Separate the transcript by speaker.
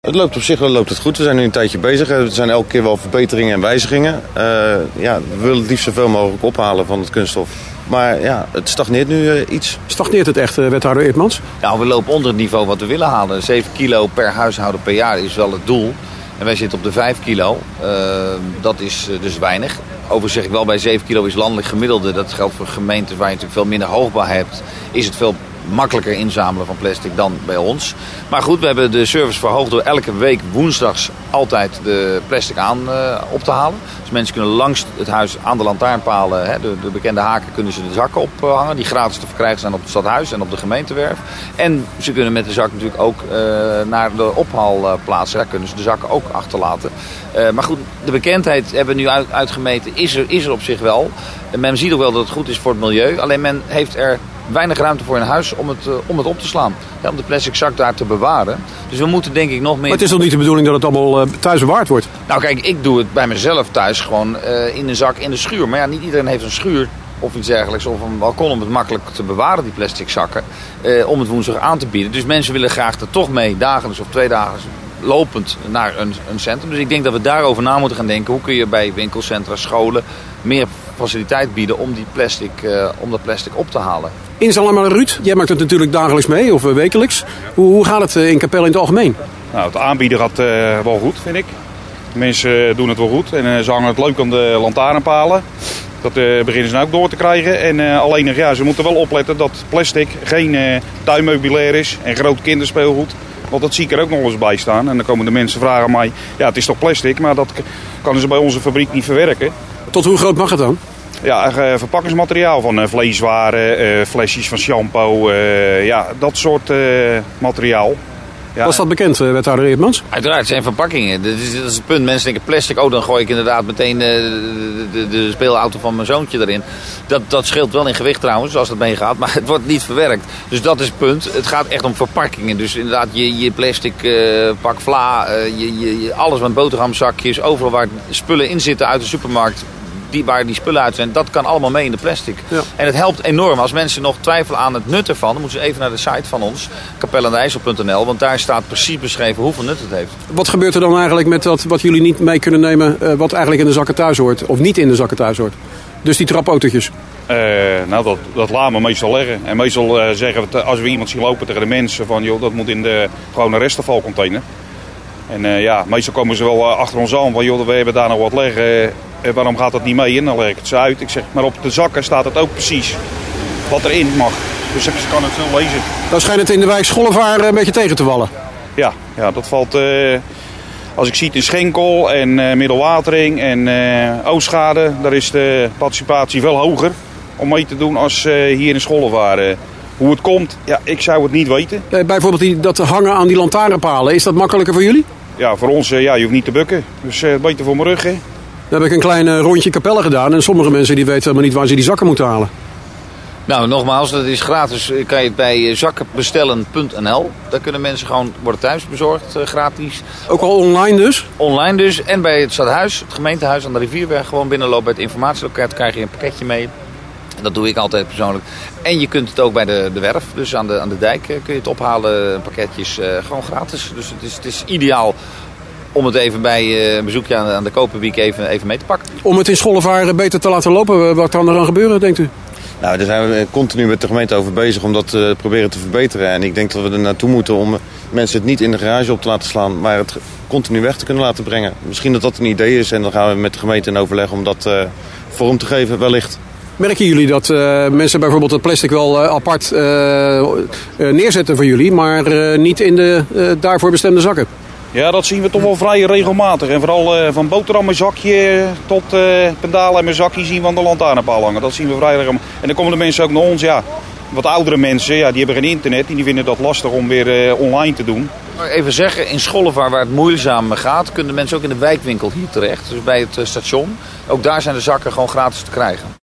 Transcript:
Speaker 1: Het loopt op zich wel goed. We zijn nu een tijdje bezig. Er zijn elke keer wel verbeteringen en wijzigingen. We willen het liefst zoveel mogelijk ophalen van het kunststof. Maar ja, het stagneert nu iets.
Speaker 2: Stagneert het echt, wethouder Eertmans?
Speaker 3: Nou, we lopen onder het niveau wat we willen halen. 7 kilo per huishouden per jaar is wel het doel. En wij zitten op de 5 kilo. Dat is dus weinig. Overigens zeg ik wel, bij 7 kilo is landelijk gemiddelde. Dat geldt voor gemeenten waar je natuurlijk veel minder hoogbaar hebt. Is het veel makkelijker inzamelen van plastic dan bij ons. Maar goed, we hebben de service verhoogd door elke week woensdags altijd de plastic aan op te halen. Dus mensen kunnen langs het huis aan de lantaarnpalen, de bekende haken, kunnen ze de zakken ophangen. Die gratis te verkrijgen zijn op het stadhuis en op de gemeentewerf. En ze kunnen met de zak natuurlijk ook naar de ophaalplaatsen. Daar kunnen ze de zakken ook achterlaten. Maar goed, de bekendheid hebben we nu uitgemeten, is er op zich wel. En men ziet ook wel dat het goed is voor het milieu. Alleen men heeft er weinig ruimte voor in huis om het op te slaan. Ja, om de plastic zak daar te bewaren. Dus we moeten denk ik nog meer...
Speaker 2: Maar het is toch niet de bedoeling dat het allemaal thuis bewaard wordt?
Speaker 3: Nou kijk, ik doe het bij mezelf thuis gewoon in een zak in de schuur. Maar ja, niet iedereen heeft een schuur of iets dergelijks. Of een balkon om het makkelijk te bewaren, die plastic zakken. Om het woensdag aan te bieden. Dus mensen willen graag er toch mee dagelijks of 2 dagen lopend naar een centrum. Dus ik denk dat we daarover na moeten gaan denken. Hoe kun je bij winkelcentra, scholen meer faciliteit bieden om dat plastic op te halen.
Speaker 2: Inzamelaar Ruud, jij maakt het natuurlijk dagelijks mee of wekelijks. Hoe gaat het in Capelle in het algemeen?
Speaker 4: Nou, het aanbieden gaat wel goed, vind ik. Mensen doen het wel goed en ze hangen het leuk aan de lantaarnpalen. Dat beginnen ze nou ook door te krijgen. En alleen nog, ze moeten wel opletten dat plastic geen tuinmeubilair is en groot kinderspeelgoed. Want dat zie ik er ook nog eens bij staan. En dan komen de mensen vragen aan mij, ja, het is toch plastic, maar dat kan ze bij onze fabriek niet verwerken.
Speaker 2: Tot hoe groot mag het dan?
Speaker 4: Ja, verpakkingsmateriaal van vleeswaren, flesjes van shampoo, dat soort materiaal. Ja.
Speaker 2: Was dat bekend, wethouder Eertmans?
Speaker 3: Uiteraard, het zijn verpakkingen. Dat is het punt. Mensen denken plastic, dan gooi ik inderdaad meteen de speelauto van mijn zoontje erin. Dat scheelt wel in gewicht trouwens, als het meegaat, maar het wordt niet verwerkt. Dus dat is het punt. Het gaat echt om verpakkingen. Dus inderdaad, je plastic pak vla, alles met boterhamzakjes, overal waar spullen in zitten uit de supermarkt. Waar die spullen uit zijn, dat kan allemaal mee in de plastic. Ja. En het helpt enorm. Als mensen nog twijfelen aan het nut ervan, dan moeten ze even naar de site van ons, capelleandijssel.nl, want daar staat precies beschreven hoeveel nut het heeft.
Speaker 2: Wat gebeurt er dan eigenlijk met dat wat jullie niet mee kunnen nemen, wat eigenlijk in de zakken thuis hoort, of niet in de zakken thuis hoort? Dus die trapautootjes?
Speaker 4: Dat laten we meestal leggen. En meestal zeggen we, als we iemand zien lopen tegen de mensen, van joh, dat moet in de gewone restafvalcontainer. En meestal komen ze wel achter ons aan van joh, we hebben daar nog wat liggen. Waarom gaat dat niet mee? En dan leg ik het ze uit. Ik zeg, maar op de zakken staat het ook precies wat erin mag. Dus ik kan het zo lezen.
Speaker 2: Dan schijnt het in de wijk Schollevaar een beetje tegen te wallen.
Speaker 4: Ja, dat valt... als ik zie het in Schenkel en Middelwatering en Oostschade, daar is de participatie veel hoger om mee te doen als hier in Schollevaar. Hoe het komt, ik zou het niet weten.
Speaker 2: Bijvoorbeeld dat hangen aan die lantaarnpalen, is dat makkelijker voor jullie?
Speaker 4: Ja, voor ons, je hoeft niet te bukken. Dus beter voor mijn rug, hè.
Speaker 2: Dan heb ik een klein rondje Capelle gedaan en sommige mensen die weten helemaal niet waar ze die zakken moeten halen.
Speaker 3: Nou, nogmaals, dat is gratis. Kan je het bij zakkenbestellen.nl. Daar kunnen mensen gewoon worden thuis bezorgd, gratis.
Speaker 2: Ook al online dus?
Speaker 3: Online dus. En bij het stadhuis, het gemeentehuis aan de Rivierweg, gewoon binnenlopen bij het informatieloket, krijg je een pakketje mee. Dat doe ik altijd persoonlijk. En je kunt het ook bij de werf, dus aan de dijk kun je het ophalen, pakketjes, gewoon gratis. Dus het is ideaal om het even bij een bezoekje aan de Koperwiek even mee te pakken.
Speaker 2: Om het in Schollevaar beter te laten lopen, wat kan er dan gebeuren, denkt u?
Speaker 1: Nou, daar zijn we continu met de gemeente over bezig om dat te proberen te verbeteren. En ik denk dat we er naartoe moeten om mensen het niet in de garage op te laten slaan, maar het continu weg te kunnen laten brengen. Misschien dat dat een idee is en dan gaan we met de gemeente in overleg om dat vorm te geven, wellicht.
Speaker 2: Merken jullie dat mensen bijvoorbeeld het plastic wel apart neerzetten voor jullie, maar niet in de daarvoor bestemde zakken?
Speaker 4: Ja, dat zien we toch wel vrij regelmatig. En vooral van boterhammenzakje tot pendalen en mijn zakje zien we aan de lantaarnpaal hangen. Dat zien we vrij regelmatig. En dan komen de mensen ook naar ons, wat oudere mensen, die hebben geen internet. Die vinden dat lastig om weer online te doen.
Speaker 3: Even zeggen, in Schollevaar waar het moeizaam gaat, kunnen mensen ook in de wijkwinkel hier terecht. Dus bij het station. Ook daar zijn de zakken gewoon gratis te krijgen.